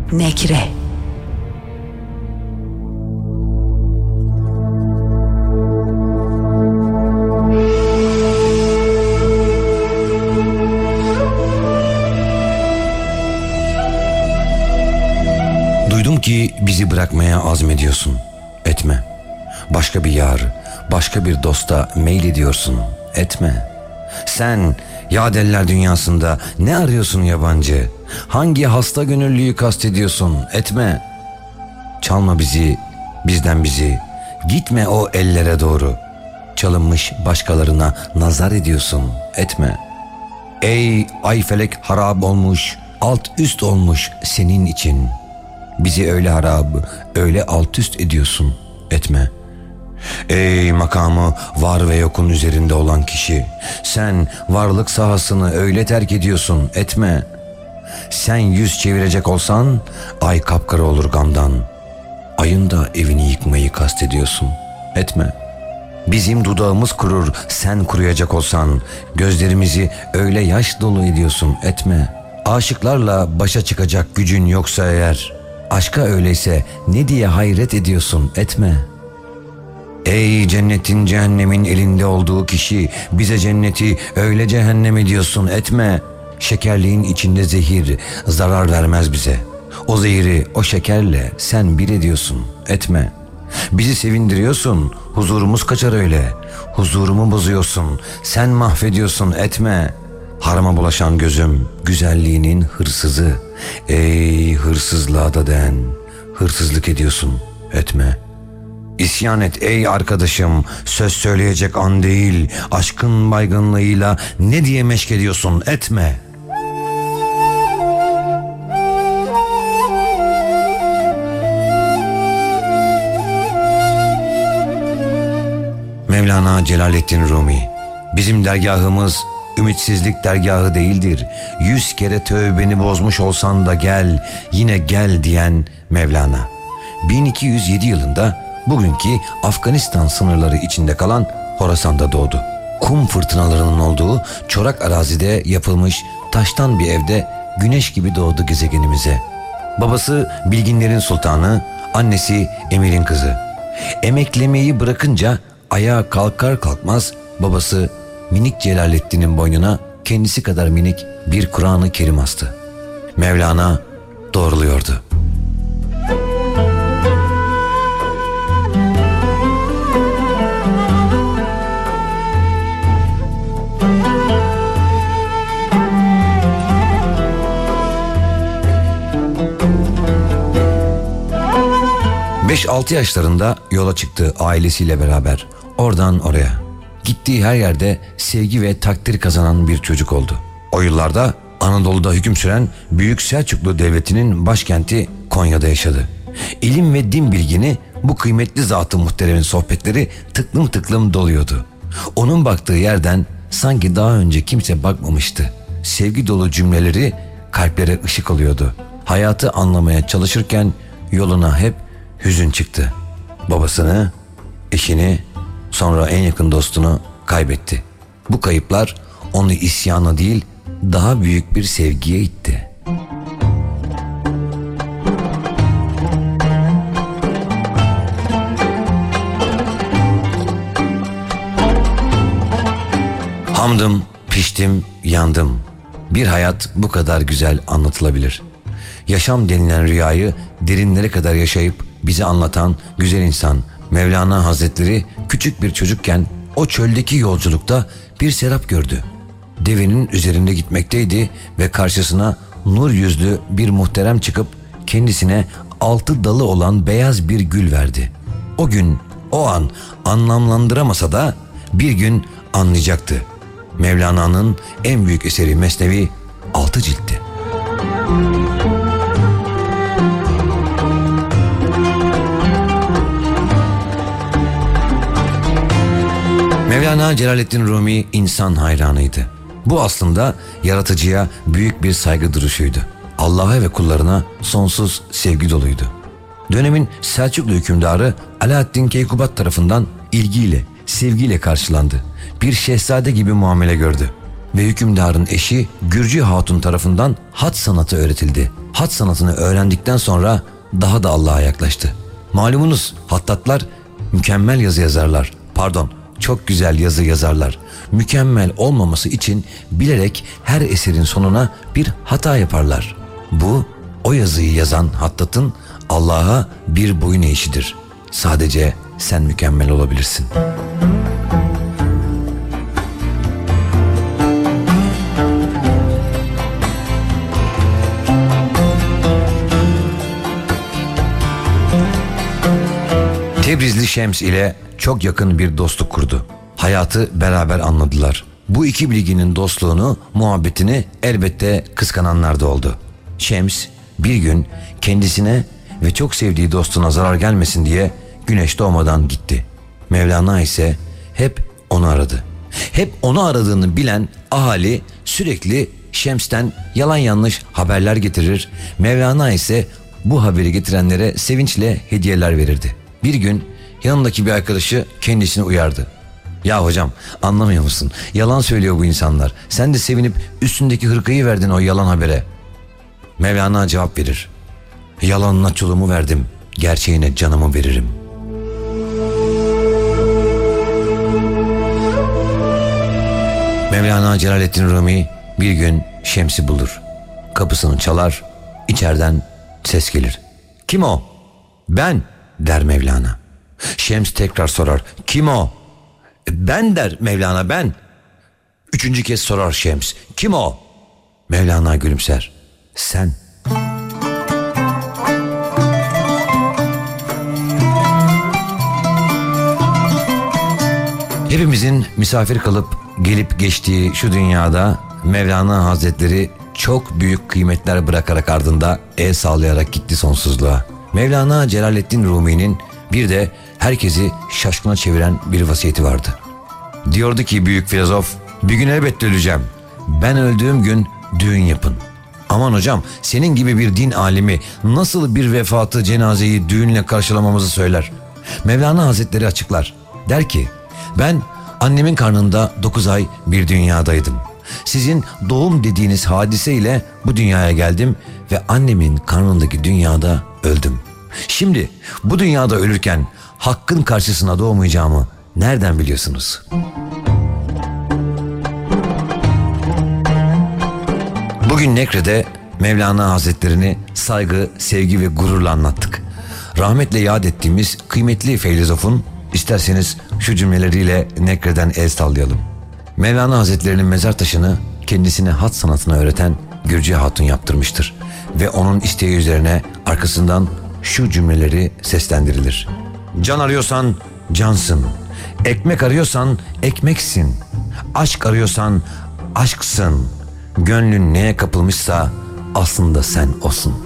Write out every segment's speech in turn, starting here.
Nekre. Duydum ki bizi bırakmaya azmediyorsun. Etme. Başka bir yar, başka bir dosta meylediyorsun. Etme. Sen yadeller dünyasında ne arıyorsun yabancı? Hangi hasta gönüllüyü kastediyorsun? Etme. Çalma bizi, bizden bizi. Gitme o ellere doğru. Çalınmış başkalarına nazar ediyorsun. Etme. Ey ay felek harap olmuş, alt üst olmuş senin için. Bizi öyle harap, öyle alt üst ediyorsun. Etme. Ey makamı var ve yokun üzerinde olan kişi, sen varlık sahasını öyle terk ediyorsun. Etme. Sen yüz çevirecek olsan ay kapkara olur gamdan. Ayın da evini yıkmayı kastediyorsun. Etme. Bizim dudağımız kurur sen kuruyacak olsan, gözlerimizi öyle yaş dolu ediyorsun. Etme. Aşıklarla başa çıkacak gücün yoksa eğer, aşka öyleyse ne diye hayret ediyorsun? Etme. Ey cennetin cehennemin elinde olduğu kişi, bize cenneti öyle cehennem ediyorsun. Etme. Şekerliğin içinde zehir zarar vermez bize. O zehiri o şekerle sen bir ediyorsun. Etme. Bizi sevindiriyorsun, huzurumuz kaçar öyle. Huzurumu bozuyorsun, sen mahvediyorsun. Etme. Harama bulaşan gözüm güzelliğinin hırsızı. Ey hırsızlığa da den, hırsızlık ediyorsun. Etme. İsyan et ey arkadaşım, söz söyleyecek an değil, aşkın baygınlığıyla ne diye meşk ediyorsun? Etme. Mevlana Celaleddin Rumi. Bizim dergahımız ümitsizlik dergahı değildir. 100 kere tövbeni bozmuş olsan da gel, yine gel diyen Mevlana. 1207 yılında bugünkü Afganistan sınırları içinde kalan Horasan'da doğdu. Kum fırtınalarının olduğu çorak arazide yapılmış taştan bir evde güneş gibi doğdu gezegenimize. Babası bilginlerin sultanı, annesi emirin kızı. Emeklemeyi bırakınca ayağa kalkar kalkmaz babası minik Celaleddin'in boynuna kendisi kadar minik bir Kur'an-ı Kerim astı. Mevlana doğruluyordu. ...5-6 yaşlarında yola çıktı ailesiyle beraber. Oradan oraya. Gittiği her yerde sevgi ve takdir kazanan bir çocuk oldu. O yıllarda Anadolu'da hüküm süren Büyük Selçuklu Devleti'nin başkenti Konya'da yaşadı. İlim ve din bilgini bu kıymetli zat-ı muhteremin sohbetleri tıklım tıklım doluyordu. Onun baktığı yerden sanki daha önce kimse bakmamıştı. Sevgi dolu cümleleri kalplere ışık oluyordu. Hayatı anlamaya çalışırken yoluna hep hüzün çıktı. Babasını, eşini, sonra en yakın dostunu kaybetti. Bu kayıplar onu isyana değil, daha büyük bir sevgiye itti. Hamdım, piştim, yandım. Bir hayat bu kadar güzel anlatılabilir. Yaşam denilen rüyayı derinlere kadar yaşayıp bize anlatan güzel insan Mevlana Hazretleri küçük bir çocukken o çöldeki yolculukta bir serap gördü. Devenin üzerinde gitmekteydi ve karşısına nur yüzlü bir muhterem çıkıp kendisine 6 dalı olan beyaz bir gül verdi. O gün, o an anlamlandıramasa da bir gün anlayacaktı. Mevlana'nın en büyük eseri Mesnevi 6 ciltti. Mevlana Celaleddin Rumi insan hayranıydı. Bu aslında yaratıcıya büyük bir saygı duruşuydu. Allah'a ve kullarına sonsuz sevgi doluydu. Dönemin Selçuklu hükümdarı Alaaddin Keykubat tarafından ilgiyle, sevgiyle karşılandı. Bir şehzade gibi muamele gördü. ve hükümdarın eşi Gürcü Hatun tarafından hat sanatı öğretildi. Hat sanatını öğrendikten sonra daha da Allah'a yaklaştı. Malumunuz hattatlar mükemmel yazı yazarlar. Çok güzel yazı yazarlar. Mükemmel olmaması için bilerek her eserin sonuna bir hata yaparlar. Bu o yazıyı yazan hattatın Allah'a bir boyun eğişidir. Sadece sen mükemmel olabilirsin. Tebrizli Şems ile çok yakın bir dostluk kurdu. Hayatı beraber anladılar. Bu iki bilginin dostluğunu, muhabbetini elbette kıskananlar da oldu. Şems bir gün kendisine ve çok sevdiği dostuna zarar gelmesin diye güneş doğmadan gitti. Mevlana ise hep onu aradı. Hep onu aradığını bilen ahali sürekli Şems'ten yalan yanlış haberler getirir. Mevlana ise bu haberi getirenlere sevinçle hediyeler verirdi. Bir gün yanındaki bir arkadaşı kendisini uyardı. Ya hocam, anlamıyor musun? Yalan söylüyor bu insanlar. Sen de sevinip üstündeki hırkayı verdin o yalan habere. Mevlana cevap verir. Yalanına çoluğumu verdim, gerçeğine canımı veririm. Mevlana Celaleddin Rumi bir gün Şems'i bulur. Kapısını çalar, içeriden ses gelir. Kim o? Ben, der Mevlana. Şems tekrar sorar. Kim o? Ben, der Mevlana, ben. Üçüncü kez sorar Şems. Kim o? Mevlana gülümser. Sen. Hepimizin misafir kalıp gelip geçtiği şu dünyada Mevlana Hazretleri çok büyük kıymetler bırakarak ardında el sallayarak gitti sonsuzluğa. Mevlana Celaleddin Rumi'nin bir de herkesi şaşkına çeviren bir vasiyeti vardı. Diyordu ki büyük filozof, bir gün elbette öleceğim. Ben öldüğüm gün düğün yapın. Aman hocam, senin gibi bir din alimi nasıl bir vefatı, cenazeyi düğünle karşılamamızı söyler. Mevlana Hazretleri açıklar. Der ki, ben annemin karnında 9 ay bir dünyadaydım. Sizin doğum dediğiniz hadiseyle bu dünyaya geldim ve annemin karnındaki dünyada öldüm. Şimdi bu dünyada ölürken hakkın karşısına doğmayacağımı nereden biliyorsunuz? Bugün Nekre'de Mevlana Hazretlerini saygı, sevgi ve gururla anlattık. Rahmetle yad ettiğimiz kıymetli filozofun isterseniz şu cümleleriyle Nekre'den el sallayalım. Mevlana Hazretlerinin mezar taşını kendisine hat sanatını öğreten Gürcü Hatun yaptırmıştır. Ve onun isteği üzerine arkasından şu cümleleri seslendirilir. Can arıyorsan cansın, ekmek arıyorsan ekmeksin, aşk arıyorsan aşksın, gönlün neye kapılmışsa aslında sen olsun.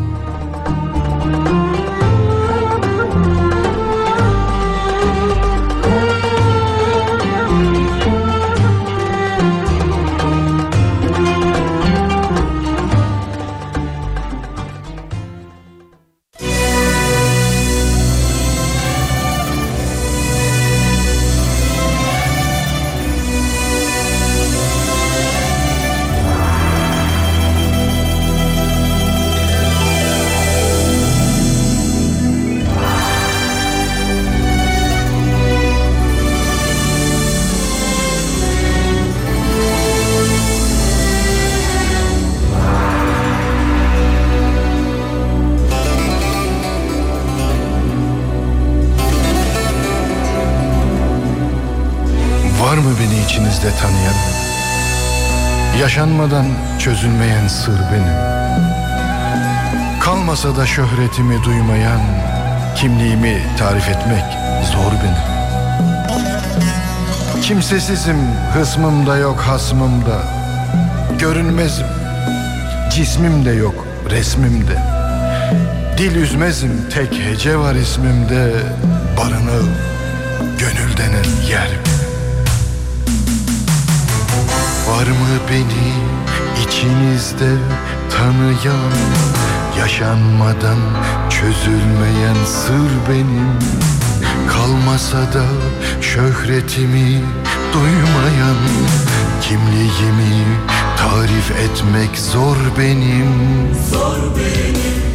Var mı beni içinizde tanıyan? Yaşanmadan çözülmeyen sır benim. Kalmasa da şöhretimi duymayan, kimliğimi tarif etmek zor benim. Kimsesizim, hısmım da yok hasmımda. Görünmezim, cismim de yok resmimde. Dil üzmezim, tek hece var ismimde. Barınağım, gönül denen yer benim. Var mı beni içinizde tanıyan, yaşanmadan çözülmeyen sır benim. Kalmasa da şöhretimi duymayan kimliğimi tarif etmek zor benim. Zor benim.